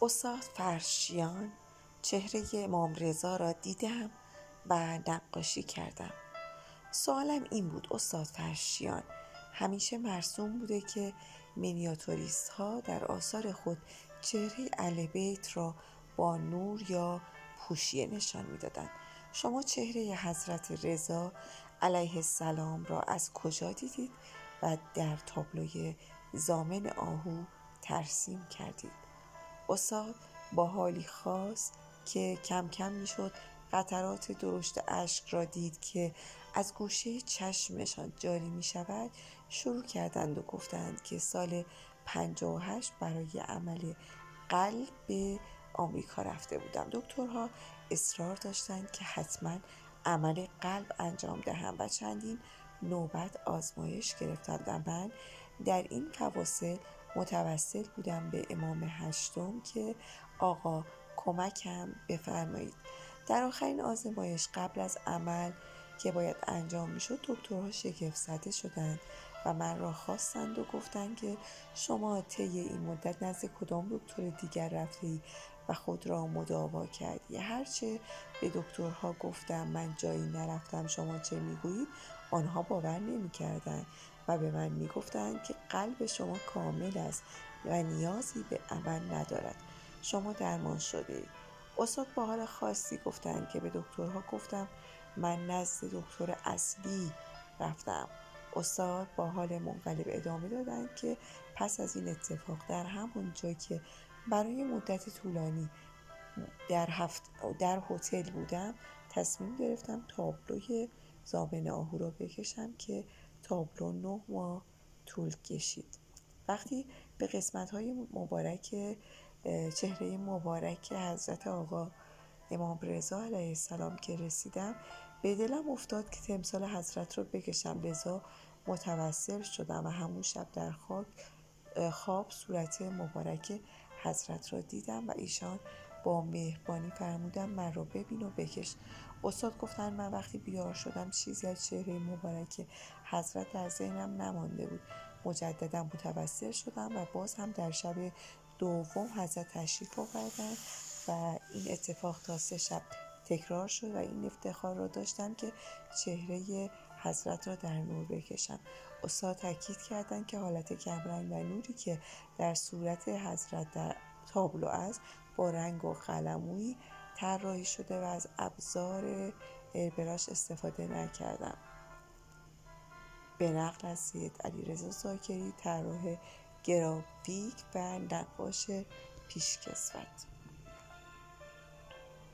استاد فرشیان چهره امام رضا را دیدم و نقاشی کردم. سوالم این بود استاد فرشیان، همیشه مرسوم بوده که مینیاتوریست ها در آثار خود چهره اهل بیت را با نور یا پوشیه نشان میدادند. شما چهره حضرت رضا علیه السلام را از کجا دیدید و در تابلوی ضامن آهو ترسیم کردید؟ استاد با حالی خاص که کم کم میشد قطرات درشت اشک را دید که از گوشه چشمشان جاری می شود، شروع کردند و گفتند که سال 58 برای عمل قلب به آمریکا رفته بودم. دکترها اصرار داشتند که حتما عمل قلب انجام دهم و چندین نوبت آزمایش گرفتند و من در این فواصل متوسل بودم به امام هشتم که آقا کمکم بفرمایید. در آخرین آزمایش قبل از عمل که باید انجام میشد دکترها شگفت زده شدند و من را خواستند و گفتند که شما طی این مدت نزد کدام دکتر دیگر رفتی و خود را مداوا کردی؟ هرچه به دکترها گفتم من جایی نرفتم، شما چه میگویید، آنها باور نمی‌کردند و به من میگفتند که قلب شما کامل است و نیازی به عمل ندارد، شما درمان شدید. استاد با حال خاصی گفتند که به دکترها گفتم من نزد دکتر اصلی رفتم. استاد با حال منقلب ادامه دادند که پس از این اتفاق در همون جا که برای مدت طولانی در هتل بودم تصمیم گرفتم تابلوی ضامن آهو را بکشم که تابلو 9 ماه طول کشید. وقتی به قسمت‌های مبارک چهره مبارک حضرت آقا امام رضا علیه السلام که رسیدم، به دلم افتاد که تمثال حضرت را بکشم، لذا متوسل شدم و همون شب در خواب صورت مبارک حضرت را دیدم و ایشان با مهربانی فرمودن من را ببین و بکش. استاد گفتن من وقتی بیدار شدم چیزی از چهره مبارک حضرت در ذهنم نمانده بود. مجددا متوسل شدم و باز هم در شب دوم حضرت تشریف آوردند و این اتفاق تا 3 شب تکرار شد و این افتخار را داشتم که چهره حضرت را در نور بکشم. استاد تاکید کردند که حالت کمرنگ و نوری که در صورت حضرت در تابلو است با رنگ و قلمویی طراحی شده و از ابزار ایربراش استفاده نکردم. به نقل از سید علیرضا زاکری، طراح گرافیک و نقاش پیشکسوت.